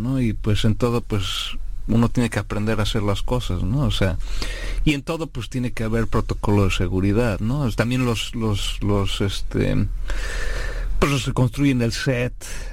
¿no? Y pues en todo, pues uno tiene que aprender a hacer las cosas, ¿no? O sea, y en todo pues tiene que haber protocolo de seguridad, ¿no? También pues los que construyen el set,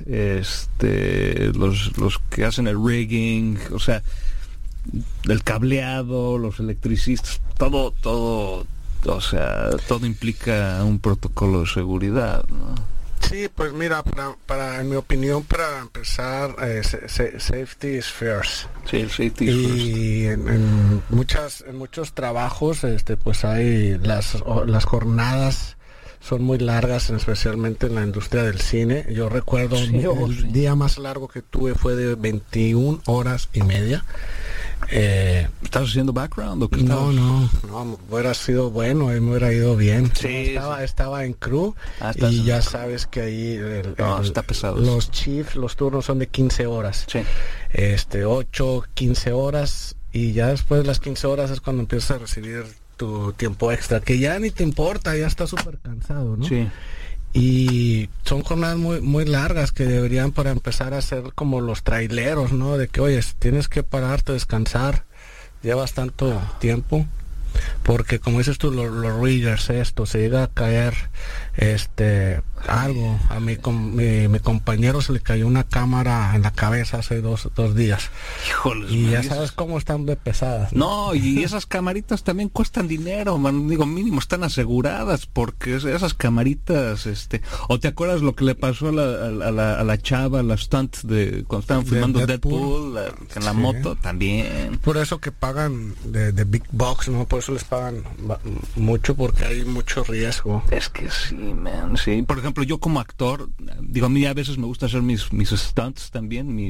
los que hacen el rigging, o sea, el cableado, los electricistas, todo, o sea, todo implica un protocolo de seguridad, ¿no? Sí, pues mira, en mi opinión, para empezar, safety is first. Sí, el safety is first. Y en muchos trabajos, pues hay las jornadas son muy largas, especialmente en la industria del cine. Yo recuerdo el día más largo que tuve fue de 21 horas y media. ¿Estás haciendo background o qué? No, hubiera sido bueno, me hubiera ido bien. Sí, estaba en crew y ya sabes que ahí está pesado. Los turnos son de 15 horas. Sí. 8, 15 horas y ya después de las 15 horas es cuando empiezas a recibir tu tiempo extra, que ya ni te importa, ya estás súper cansado, ¿no? Sí. Y son jornadas muy muy largas que deberían para empezar a ser como los traileros, ¿no? De que, oye, tienes que pararte, descansar, llevas tanto tiempo, porque como dices tú, los riggers, se llega a caer algo. A mi compañero se le cayó una cámara en la cabeza hace dos días. Híjoles, y ya sabes cómo están de pesadas, ¿no? Y esas camaritas también cuestan dinero, man. Digo, mínimo están aseguradas, porque esas camaritas, o te acuerdas lo que le pasó a la chava, la stunt de cuando estaban filmando Deadpool en la moto, también. Por eso que pagan de Big Box, ¿no? Por eso les pagan mucho, porque hay mucho riesgo. Es que sí, man, sí. Por ejemplo, yo como actor, digo, a mí a veces me gusta hacer mis stunts también,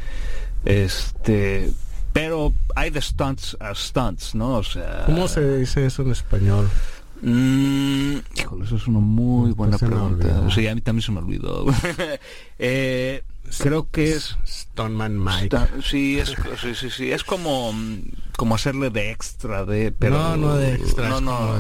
pero hay de stunts a stunts, ¿no? O sea... ¿Cómo se dice eso en español? Híjole, eso es una muy buena pregunta. Sí, a mí también se me olvidó. Creo que es... Stuntman Mike. Sí, es como hacerle de extra, pero... No de extra, no.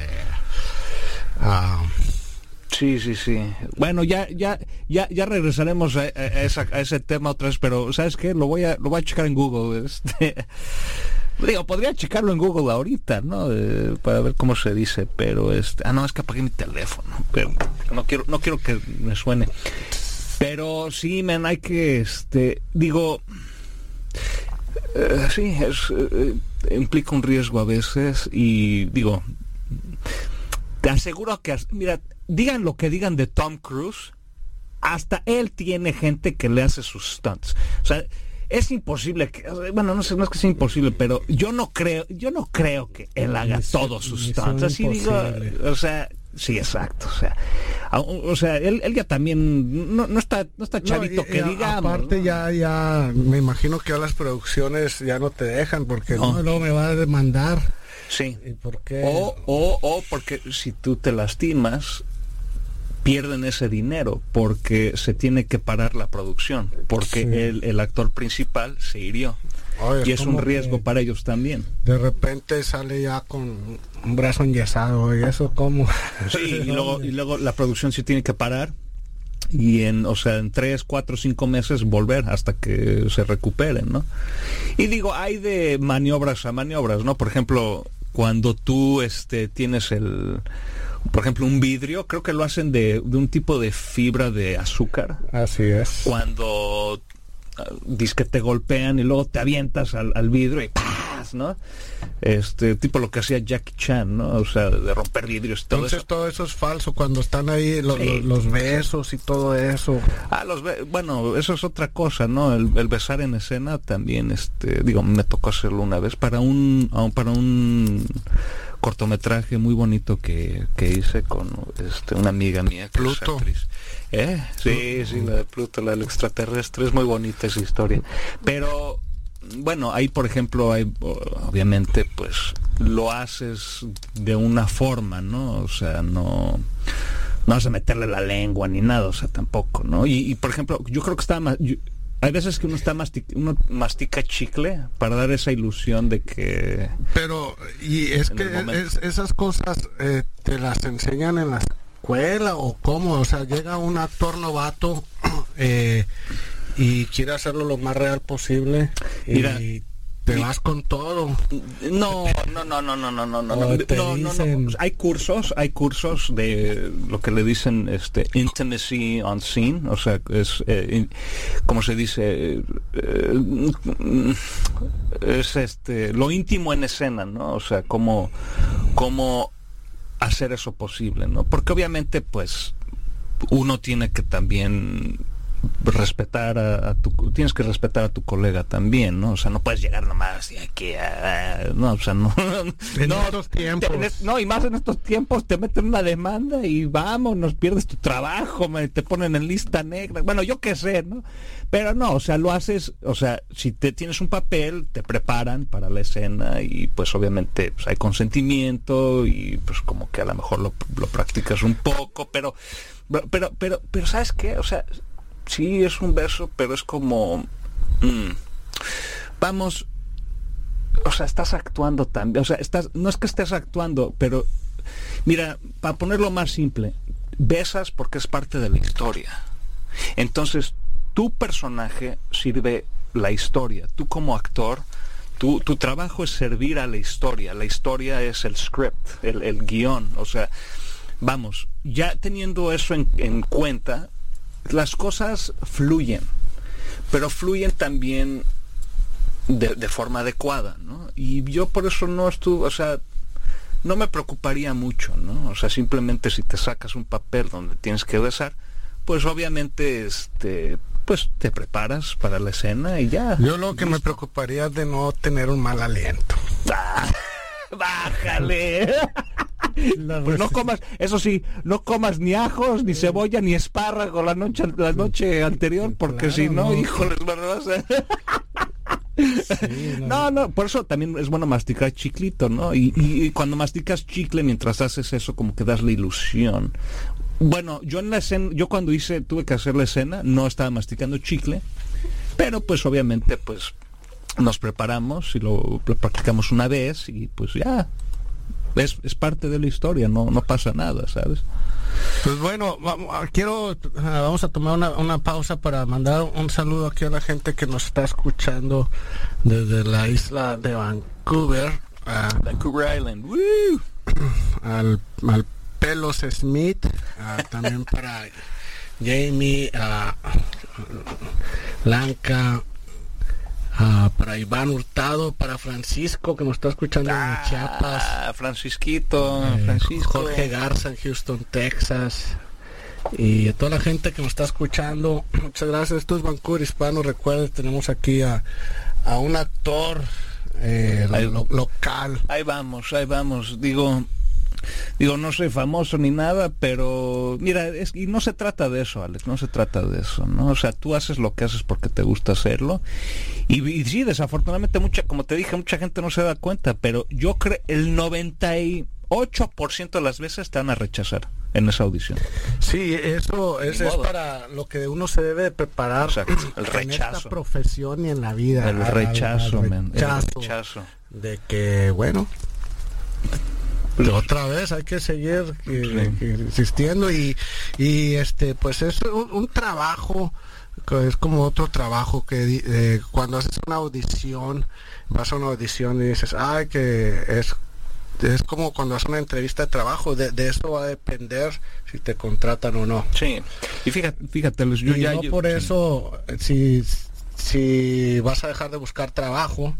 Sí. Bueno, ya regresaremos a ese tema otra vez, pero ¿sabes qué? Lo voy a checar en Google. Digo, podría checarlo en Google ahorita, ¿no? Para ver cómo se dice, pero no, es que apagué mi teléfono, pero no quiero que me suene. Pero sí, man, hay que, sí, implica un riesgo a veces y digo, te aseguro que, mira, digan lo que digan de Tom Cruise, hasta él tiene gente que le hace sus stunts. O sea, es imposible que, bueno, no es que sea imposible, pero yo no creo que él haga todos sus stunts. Así digo, o sea, sí, exacto. O sea, él ya también no está chavito, que digamos. Aparte, ¿no? ya me imagino que a las producciones ya no te dejan porque no me va a demandar. Sí. ¿Y por qué? O porque si tú te lastimas, pierden ese dinero porque se tiene que parar la producción, porque sí, el actor principal se hirió. Y es un riesgo para ellos también. De repente sale ya con un brazo enyesado, ¿y eso cómo? Sí, y luego la producción se tiene que parar y en 3, 4, 5 meses volver hasta que se recuperen, ¿no? Y digo, hay de maniobras a maniobras, ¿no? Por ejemplo, cuando tú tienes por ejemplo, un vidrio, creo que lo hacen de un tipo de fibra de azúcar. Así es. Cuando dice que te golpean y luego te avientas al vidrio y ¡paz!, ¿no? Tipo lo que hacía Jackie Chan, ¿no? O sea, de romper vidrios y todo. Entonces eso. Todo eso es falso cuando están ahí los besos y todo eso. Bueno, eso es otra cosa, ¿no? El besar en escena también, digo, me tocó hacerlo una vez para un cortometraje muy bonito que hice con una amiga mía que Pluto. es actriz. Sí, la de Pluto, la del extraterrestre, es muy bonita esa historia. Pero bueno, ahí por ejemplo obviamente pues lo haces de una forma, ¿no? O sea, no vas a meterle la lengua ni nada, o sea, tampoco, ¿no? Y por ejemplo, yo creo que hay veces que uno mastica chicle para dar esa ilusión de que... Pero, y es que esas cosas te las enseñan en la escuela o cómo, o sea, llega un actor novato y y quiere hacerlo lo más real posible. Mira, y te vas con todo. No. Hay cursos de lo que le dicen intimacy on scene, o sea, es ¿cómo se dice? Es lo íntimo en escena, ¿no? O sea, cómo hacer eso posible, ¿no? Porque obviamente, pues, uno tiene que también respetar tienes que respetar a tu colega también, ¿no? O sea, no puedes llegar nomás y aquí no, o sea, no en estos tiempos. Y más en estos tiempos te meten una demanda y vamos, nos pierdes tu trabajo, te ponen en lista negra, bueno, yo qué sé, ¿no? Pero no, o sea, lo haces, o sea, si tienes un papel, te preparan para la escena y pues obviamente pues, hay consentimiento y pues como que a lo mejor lo practicas un poco, pero ¿sabes qué? O sea, sí, es un beso, pero es como... vamos... O sea, estás actuando también. O sea, no es que estés actuando, pero... Mira, para ponerlo más simple, besas porque es parte de la historia. Entonces, tu personaje sirve la historia. Tú como actor, tu trabajo es servir a la historia. La historia es el script, el guión. O sea, vamos, ya teniendo eso en cuenta... Las cosas fluyen, pero fluyen también de forma adecuada, ¿no? Y yo por eso no me preocuparía mucho, ¿no? O sea, simplemente si te sacas un papel donde tienes que besar, pues obviamente pues te preparas para la escena y ya. Yo lo que me preocuparía es de no tener un mal aliento. ¡Bájale! Pues no comas, eso sí, no comas ni ajos, ni cebolla, ni espárrago la noche anterior, porque claro, si no, híjoles, sí, no, por eso también es bueno masticar chiclito, ¿no? Y cuando masticas chicle mientras haces eso, como que das la ilusión. Bueno, yo en la escena, cuando tuve que hacer la escena, no estaba masticando chicle, pero pues obviamente pues nos preparamos y lo practicamos una vez y pues ya. Es parte de la historia, no pasa nada, ¿sabes? Pues bueno, vamos a tomar una pausa para mandar un saludo aquí a la gente que nos está escuchando desde la isla de Vancouver, Vancouver Island. ¡Woo! al Pelos Smith, también para Jamie, Blanca, para Iván Hurtado, para Francisco que nos está escuchando en Chiapas, Francisco, Jorge Garza en Houston, Texas, y a toda la gente que nos está escuchando, muchas gracias. Esto es Vancouver Hispano. Recuerden, tenemos aquí a un actor local. Ahí vamos, digo, no soy famoso ni nada, pero mira, y no se trata de eso, Alex, no se trata de eso, ¿no? O sea, tú haces lo que haces porque te gusta hacerlo, y sí, desafortunadamente como te dije, mucha gente no se da cuenta, pero yo creo el 98% de las veces te van a rechazar en esa audición. Sí, eso es para lo que uno se debe de preparar. Exacto. El rechazo. En esta profesión y en la vida. El rechazo. De que, bueno, otra vez hay que seguir insistiendo y pues es un trabajo, es como otro trabajo que cuando haces una audición, vas a una audición y dices, que es como cuando haces una entrevista de trabajo, de eso va a depender si te contratan o no. Sí, y fíjate por eso, si vas a dejar de buscar trabajo,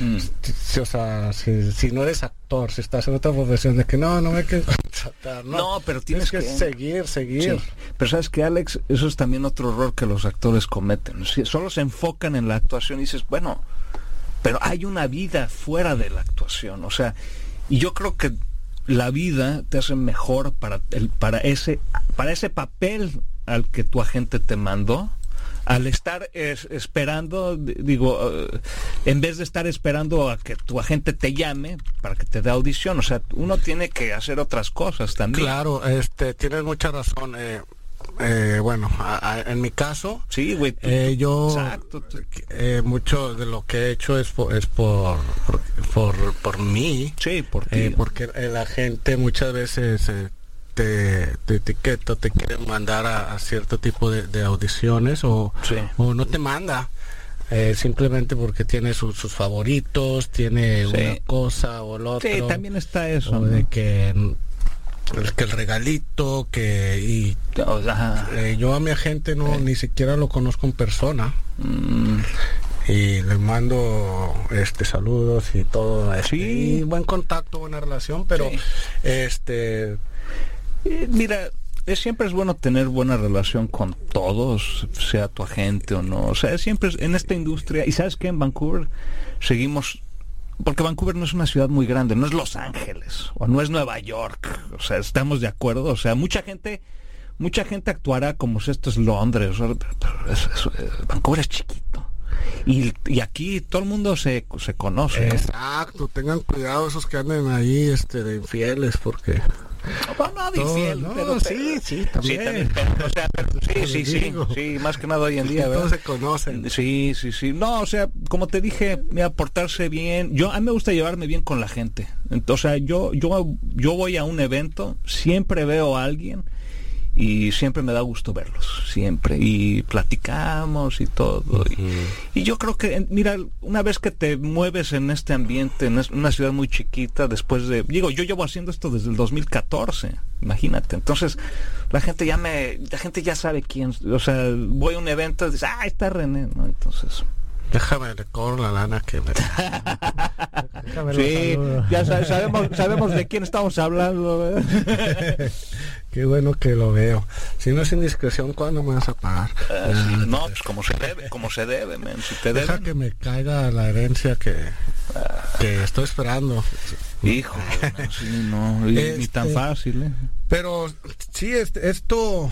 si no eres actor, si estás en otra profesión, de que no me quieren contratar, no, pero tienes que seguir. Sí. Pero sabes que, Alex, eso es también otro error que los actores cometen. Solo se enfocan en la actuación y dices, bueno, pero hay una vida fuera de la actuación, o sea, y yo creo que la vida te hace mejor para ese papel al que tu agente te mandó. Al estar esperando, en vez de estar esperando a que tu agente te llame para que te dé audición, o sea, uno tiene que hacer otras cosas también. Claro, tienes mucha razón. Bueno, en mi caso, sí, güey. Yo, exacto. Mucho de lo que he hecho es por mí. Sí, por ti. Porque la gente muchas veces te etiqueta, te quiere mandar a cierto tipo de audiciones o no te manda. Simplemente porque tiene sus favoritos, tiene una cosa o el otro. Sí, también está eso, ¿no? De que el regalito, yo a mi agente ni siquiera lo conozco en persona. Y le mando saludos y todo, y buen contacto, buena relación, pero mira, siempre es bueno tener buena relación con todos, sea tu agente o no. O sea, siempre en esta industria. Y sabes que en Vancouver seguimos, porque Vancouver no es una ciudad muy grande, no es Los Ángeles o no es Nueva York. O sea, estamos de acuerdo. O sea, mucha gente actuará como si esto es Londres, pero Vancouver es chiquito. Y aquí todo el mundo se conoce. Exacto, tengan cuidado esos que anden ahí de infieles, porque no de infiel, no, pero sí, también. Sí, más que nada hoy en día, ¿verdad? Todos se conocen. Sí. No, o sea, como te dije, portarse bien. A mí me gusta llevarme bien con la gente. O sea, yo voy a un evento, siempre veo a alguien y siempre me da gusto verlos, siempre, y platicamos y todo. Y yo creo que, mira, una vez que te mueves en este ambiente, en una ciudad muy chiquita, después de, yo llevo haciendo esto desde el 2014, imagínate. Entonces la gente ya sabe quién, o sea, voy a un evento y dice, está René, ¿no? Entonces déjame le cobro la lana que me sí, ya sabemos de quién estamos hablando. Qué bueno que lo veo. Si no es indiscreción, ¿cuándo me vas a pagar? No, pues como se debe, man. Si te deja que me caiga la herencia que estoy esperando. Hijo, no, ni tan fácil, Pero sí, esto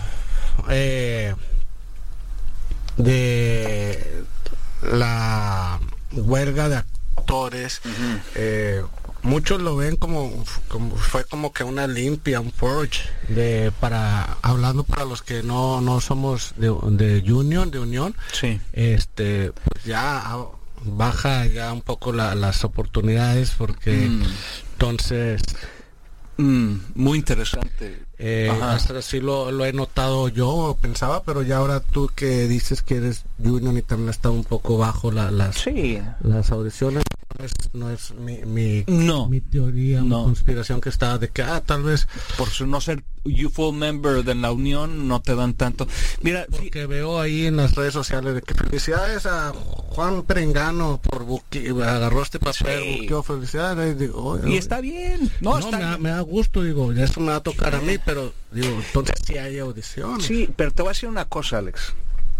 de la huelga de actores, muchos lo ven como fue como que una limpia, un purge hablando para los que no somos de unión, sí. Pues ya baja ya un poco las oportunidades, porque entonces muy interesante. Hasta así lo he notado yo, pensaba, pero ya ahora tú que dices que eres junior y también está un poco bajo las audiciones, no es mi teoría, mi conspiración que está de que tal vez por no ser full member de la unión no te dan tanto. Mira, porque veo ahí en las redes sociales de que felicidades a Juan Perengano por agarró este papel, buqueo, felicidades, y está bien, me da gusto, digo, eso me va a tocar a mí, pero digo, entonces sí hay audiciones. Sí, pero te voy a decir una cosa, Alex.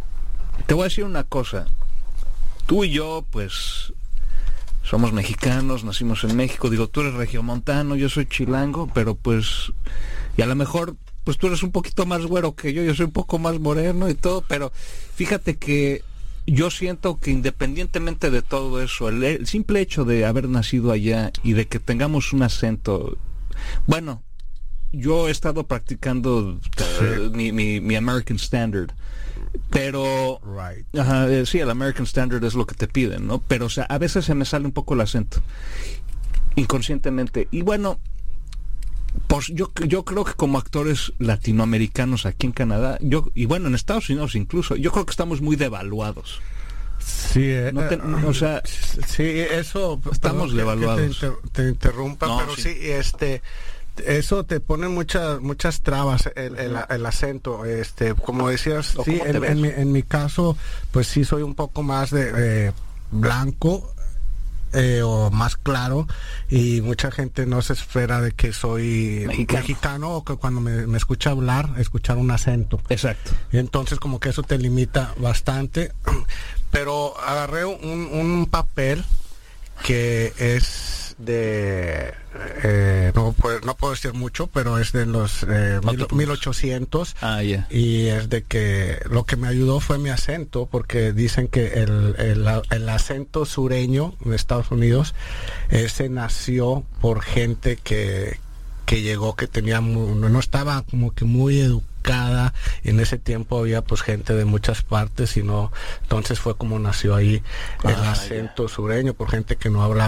Tú y yo, pues, somos mexicanos, nacimos en México. Digo, tú eres regiomontano, yo soy chilango, pero pues, y a lo mejor, pues tú eres un poquito más güero que yo soy un poco más moreno y todo, pero fíjate que yo siento que independientemente de todo eso, el simple hecho de haber nacido allá y de que tengamos un acento, bueno, yo he estado practicando mi American Standard, pero sí, el American Standard es lo que te piden, ¿no? Pero o sea, a veces se me sale un poco el acento inconscientemente. Y bueno, pues yo creo que como actores latinoamericanos aquí en Canadá, y bueno, en Estados Unidos incluso, yo creo que estamos muy devaluados. Sí, o sea, sí, eso estamos devaluados. Que te interrumpa, pero sí, eso te pone muchas trabas el acento, como decías, sí, en mi caso, pues sí soy un poco más de blanco, o más claro, y mucha gente no se espera de que soy mexicano o que cuando me escucha hablar, escuchar un acento. Exacto. Y entonces como que eso te limita bastante, pero agarré un papel que es de no puedo decir mucho, pero es de los 1800. Y es de que lo que me ayudó fue mi acento, porque dicen que el acento sureño de Estados Unidos ese nació por gente que llegó, que tenía no estaba como que muy educada. En ese tiempo había pues gente de muchas partes, y no, entonces fue como nació ahí el acento sureño, por gente que no hablaba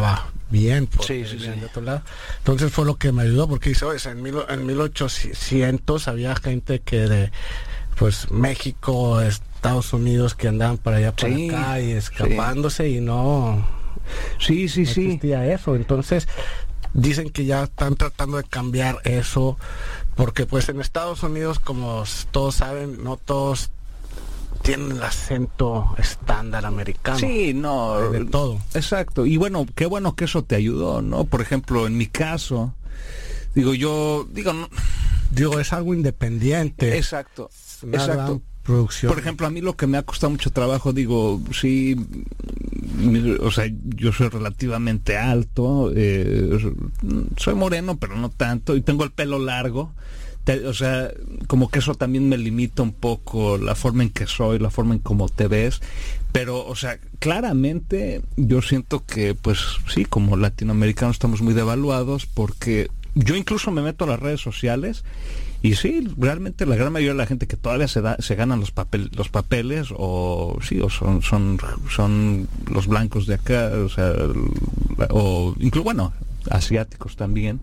bien por Sí. de otro lado. Entonces fue lo que me ayudó, porque dice, oye, en 1800 había gente que de pues México, Estados Unidos, que andaban para allá para acá y escapándose y no existía eso. Entonces dicen que ya están tratando de cambiar eso, porque pues en Estados Unidos, como todos saben, no todos tienen el acento estándar americano. Sí, no. De todo. Exacto. Y bueno, qué bueno que eso te ayudó, ¿no? Por ejemplo, en mi caso, es algo independiente. Exacto. Exacto. Producción. Por ejemplo, a mí lo que me ha costado mucho trabajo, sí, o sea, yo soy relativamente alto, soy moreno, pero no tanto, y tengo el pelo largo. O sea, como que eso también me limita un poco la forma en que soy, la forma en cómo te ves. Pero, o sea, claramente yo siento que, pues sí, como latinoamericanos estamos muy devaluados, porque yo incluso me meto a las redes sociales y sí, realmente la gran mayoría de la gente que todavía se ganan los papeles, o son los blancos de acá, o sea, o incluso, bueno, asiáticos también.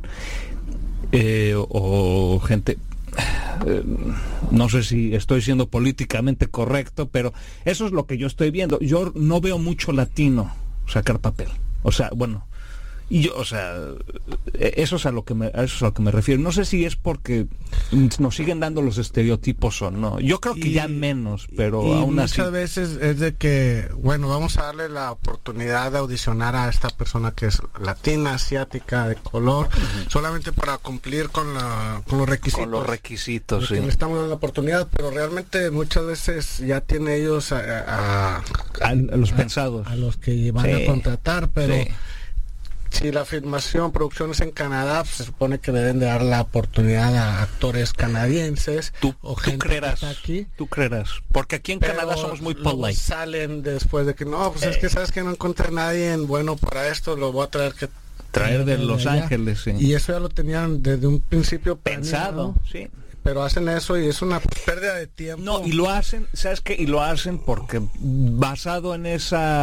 O gente, no sé si estoy siendo políticamente correcto, pero eso es lo que yo estoy viendo. Yo no veo mucho latino sacar papel, o sea, bueno, y yo, o sea, eso es a lo que me refiero. No sé si es porque nos siguen dando los estereotipos o no. Yo creo que ya menos, pero aún así. Muchas veces es de que, bueno, vamos a darle la oportunidad de audicionar a esta persona que es latina, asiática, de color, solamente para cumplir con los requisitos. Con los requisitos, sí. Le estamos dando la oportunidad, pero realmente muchas veces ya tiene ellos a los pensados. A los que van a contratar, pero... Sí. Si la producción es en Canadá, pues se supone que deben de dar la oportunidad a actores canadienses. ¿Tú creerás? ¿Tú creerás? Porque aquí en Canadá somos muy polite. Salen después de que es que sabes que no encontré a nadie bueno para esto, lo voy a traer de Los Ángeles, sí. Y eso ya lo tenían desde un principio pensado, sí. Pero hacen eso y es una pérdida de tiempo. No, y lo hacen, ¿sabes qué? Y lo hacen porque basado en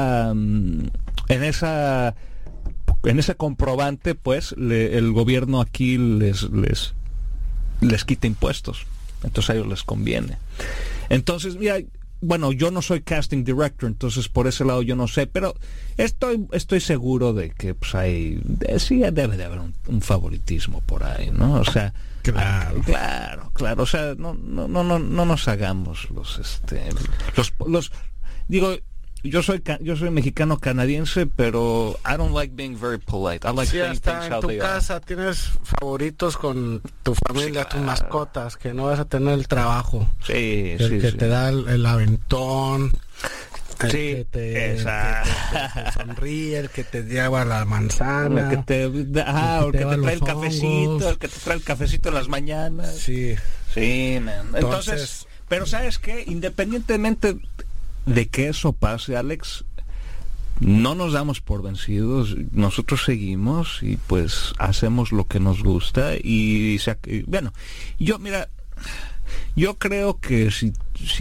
ese comprobante, pues el gobierno aquí les quita impuestos, entonces a ellos les conviene. Entonces, mira, bueno, yo no soy casting director, entonces por ese lado yo no sé, pero estoy seguro de que pues sí debe de haber un favoritismo por ahí, ¿no? O sea, claro, o sea, no nos hagamos los digo. Yo soy mexicano canadiense, pero I don't like being very polite. I like saying things how they are. En tu casa tienes favoritos con tu familia, tus mascotas, que no vas a tener el trabajo. Sí, el que te da el aventón. Sí, que te sonríe, el que te lleva la manzana, el que te trae el cafecito, el que te trae el cafecito en las mañanas. Sí, man. Entonces, pero ¿sabes qué? Independientemente de que eso pase, Alex, no nos damos por vencidos, nosotros seguimos y pues hacemos lo que nos gusta y bueno, yo creo que si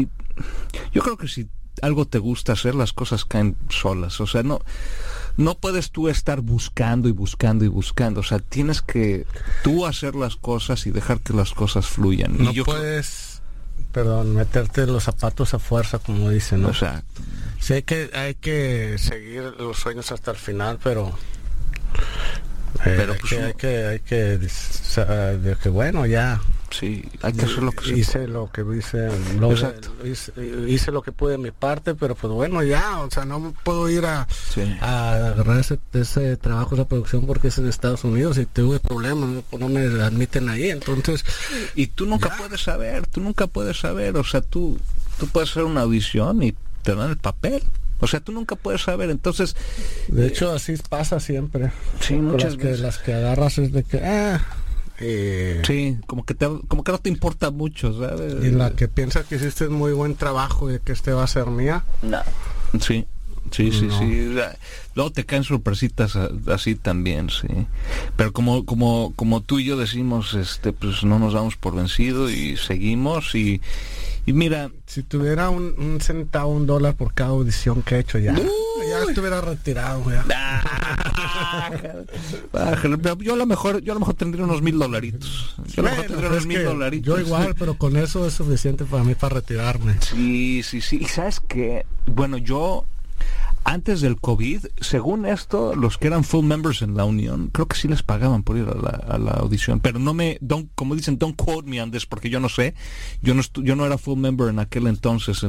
algo te gusta hacer, las cosas caen solas, o sea, no puedes tú estar buscando, o sea, tienes que tú hacer las cosas y dejar que las cosas fluyan. No puedes meterte los zapatos a fuerza, como dicen, ¿no? Exacto. Sí, hay que seguir los sueños hasta el final, pero pues, hay que bueno, ya. Sí, hay que hacer lo que hice lo que hice lo que pude de mi parte, pero pues bueno, ya, o sea, no puedo ir a agarrar ese trabajo, esa producción, porque es en Estados Unidos y tuve problemas, no me admiten ahí, entonces. Y tú nunca puedes saber, o sea, tú puedes hacer una audición y te dan el papel. O sea, tú nunca puedes saber, entonces... De hecho, así pasa siempre. Sí, muchas veces. Las que agarras es de que... sí, como que no te importa mucho, ¿sabes? Y la que piensa que hiciste muy buen trabajo y que va a ser mía. No. Sí. Luego te caen sorpresitas así también, sí. Pero como tú y yo decimos, pues no nos damos por vencido y seguimos y mira, si tuviera un centavo, $1 por cada audición que he hecho, ya estuviera retirado ya. Bájale. Yo a lo mejor tendría unos $1,000. Yo igual, pero con eso es suficiente para mí para retirarme. Sí. Y ¿sabes qué? Bueno, yo antes del COVID, según esto, los que eran full members en la Unión, creo que sí les pagaban por ir a la audición, pero como dicen, don't quote me on this, porque yo no sé, yo no era full member en aquel entonces,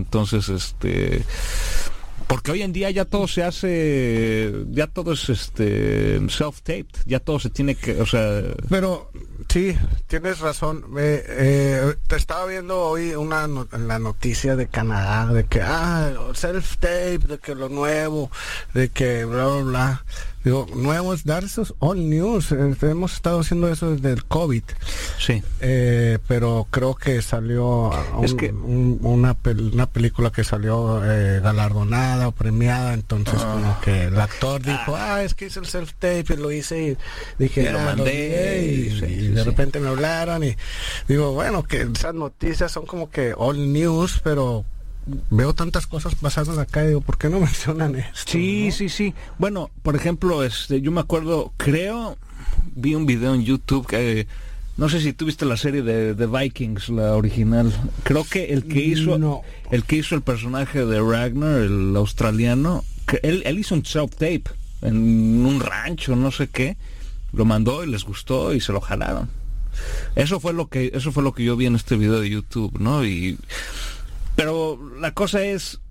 porque hoy en día ya todo se hace, ya todo es self-taped, ya todo se tiene que, o sea... Pero sí, tienes razón. Te estaba viendo hoy la noticia de Canadá, de que, self-tape, de que lo nuevo, de que bla, bla, bla. Digo, nuevo es dar esos all news. Hemos estado haciendo eso desde el COVID. Sí. Pero creo que salió una película que salió galardonada o premiada, entonces como que el actor dijo, es que hice el self-tape y lo hice y dije, lo mandé y de repente me hablaron y digo, bueno, que esas noticias son como que all news, pero veo tantas cosas pasando acá y digo, ¿por qué no mencionan esto? Sí, ¿no? Sí. Bueno, por ejemplo, yo me acuerdo, vi un video en YouTube que no sé si tú viste la serie de Vikings, la original. Creo que el que hizo el personaje de Ragnar, el australiano, que él hizo un self-tape en un rancho, no sé qué, lo mandó y les gustó y se lo jalaron. Eso fue lo que yo vi en este video de YouTube, ¿no? Pero la cosa es,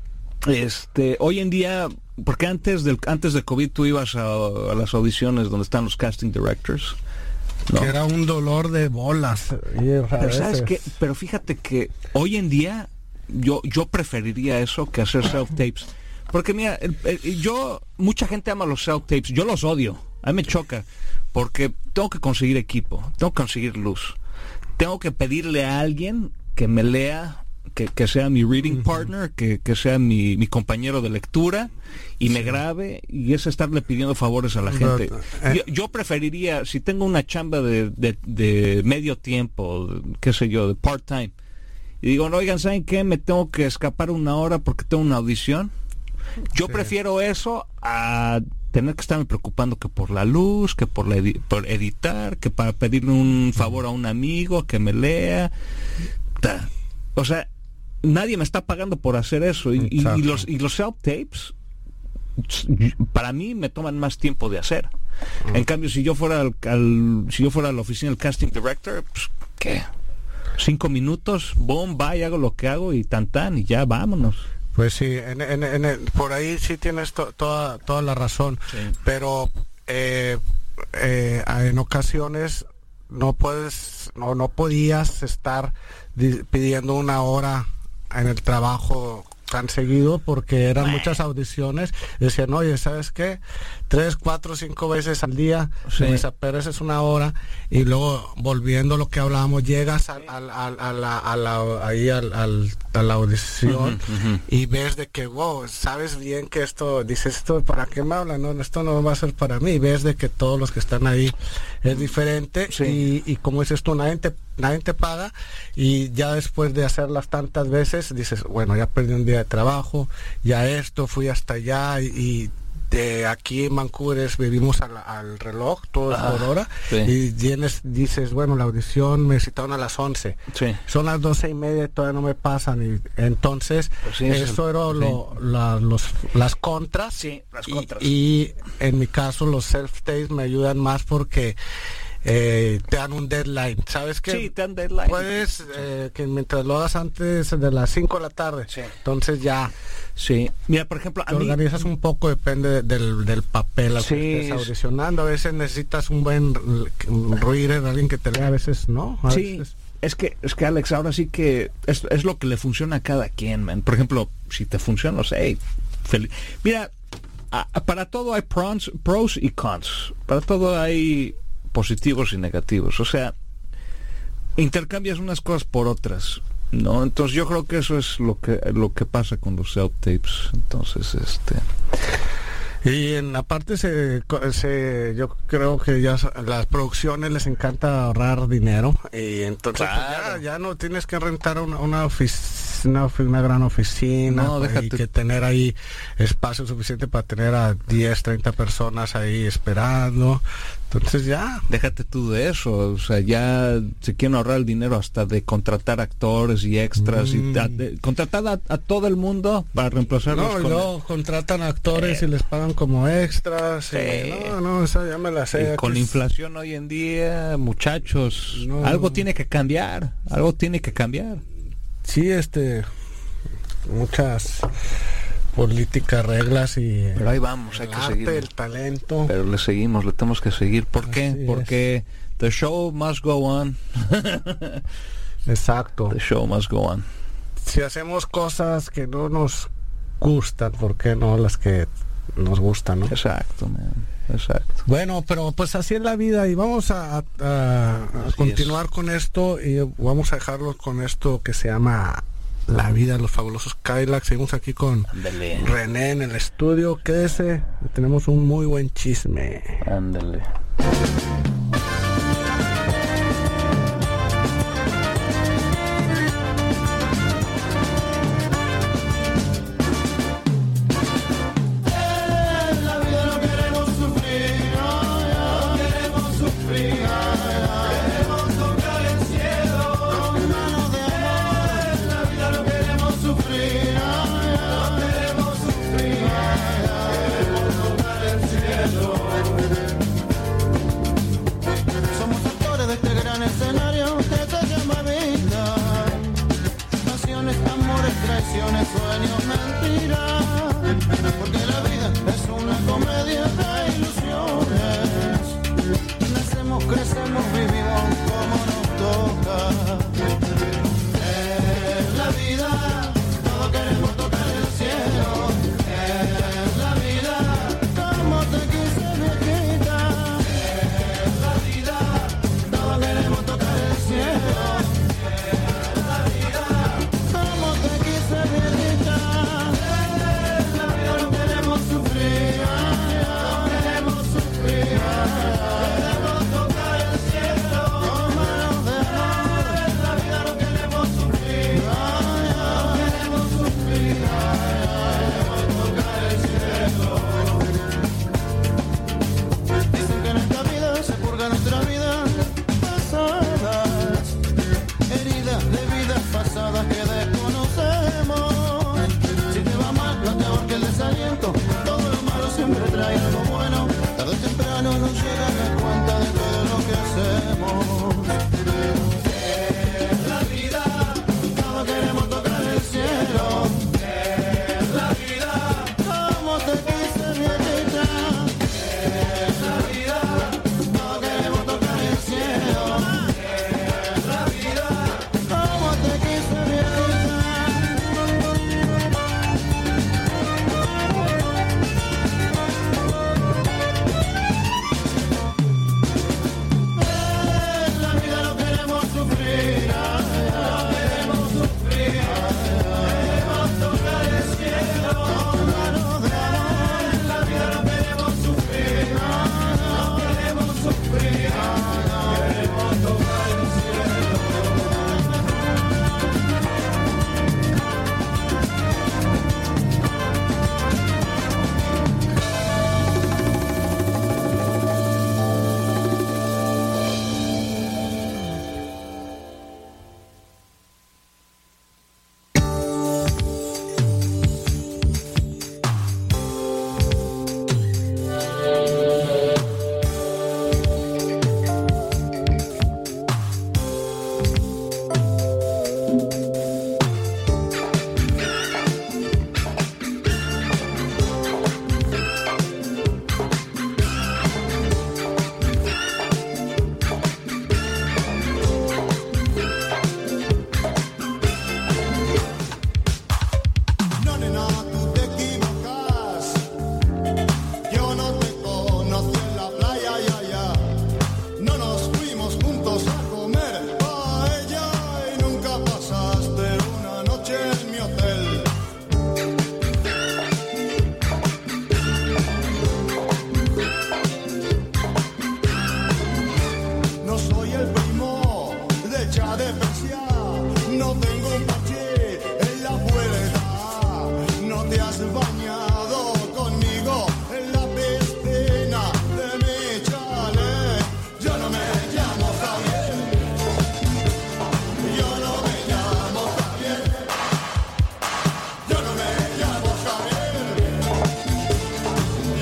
hoy en día, porque antes de COVID tú ibas a las audiciones donde están los casting directors, ¿no? Que era un dolor de bolas. Pero sabes qué, pero fíjate que hoy en día yo preferiría eso que hacer self-tapes. Porque mira, mucha gente ama los self-tapes, yo los odio, a mí me choca, porque tengo que conseguir equipo, tengo que conseguir luz, tengo que pedirle a alguien que me lea, que sea mi reading partner, que sea mi compañero de lectura y me grabe, y es estarle pidiendo favores a la gente. Yo preferiría, si tengo una chamba de medio tiempo, qué sé yo, de part-time, y digo, no, oigan, ¿saben qué? Me tengo que escapar 1 hora porque tengo una audición. Yo prefiero eso a tener que estarme preocupando que por la luz, que por editar, que para pedirle un favor a un amigo que me lea. O sea, nadie me está pagando por hacer eso, y los self-tapes para mí me toman más tiempo de hacer. En cambio, si yo fuera si yo fuera a la oficina del casting director, pues, ¿qué? 5 minutos, boom, hago lo que hago y tan y ya vámonos. Pues sí, por ahí sí tienes toda la razón, sí. Pero en ocasiones no podías estar pidiendo 1 hora en el trabajo tan seguido, porque eran muchas audiciones. Decían, oye, ¿sabes qué? 3, 4, 5 veces al día, sí. Me desapareces 1 hora, y luego, volviendo a lo que hablábamos, llegas a la audición, y ves de que, wow, sabes bien que dices, esto, ¿para qué me hablan? No, esto no va a ser para mí. Y ves de que todos los que están ahí es diferente, sí. y como dices tú, nadie te paga, y ya después de hacerlas tantas veces dices, bueno, ya perdí un día de trabajo, ya fui hasta allá, y de aquí en Vancouver vivimos al reloj, todo es por hora, sí. Y dices, bueno, la audición me citaron a las 11, sí. Son las 12:30 y todavía no me pasan, y entonces pues sí, eso era las contras, sí, las contras. Y en mi caso los self-tapes me ayudan más porque te dan un deadline, ¿sabes qué? Sí, te dan deadline. Puedes que mientras lo hagas antes de las 5 de la tarde, sí. Entonces ya. Sí. Mira, por ejemplo, te organizas un poco, depende del papel al que estés audicionando. A veces necesitas un buen reader, alguien que te lea, a veces no. A veces. Es que Alex, ahora sí que es lo que le funciona a cada quien, man. Por ejemplo, si te funciona, no sé, mira, para todo hay pros y cons. Para todo hay positivos y negativos, o sea, intercambias unas cosas por otras, ¿no? Entonces yo creo que eso es lo que pasa con los self-tapes. Entonces, y en la parte yo creo que ya las producciones les encanta ahorrar dinero, y entonces claro. Pues ya no tienes que rentar una oficina una gran oficina, No, hay déjate. que tener ahí espacio suficiente para tener a 10, 30 personas ahí esperando. Entonces ya. Déjate tú de eso, o sea, ya se quieren ahorrar el dinero hasta de contratar actores y extras y contratar a todo el mundo para reemplazarlos. No, y luego contratan actores y les pagan como extras. Sí. No, esa ya me la sé. Y con la inflación hoy en día, muchachos, algo tiene que cambiar, Sí, muchas políticas, reglas y pero ahí vamos, hay que seguir. el talento. Pero le tenemos que seguir. ¿Por qué? Así Porque the show must go on. Exacto. The show must go on. Si hacemos cosas que no nos gustan, ¿por qué no las que nos gustan, no? Exacto, man. Exacto. Bueno, pero pues así es la vida y vamos a continuar con esto y vamos a dejarlo con esto que se llama La vida de los fabulosos Cadillacs. Seguimos aquí con René en el estudio. Quédese, tenemos un muy buen chisme. Ándale.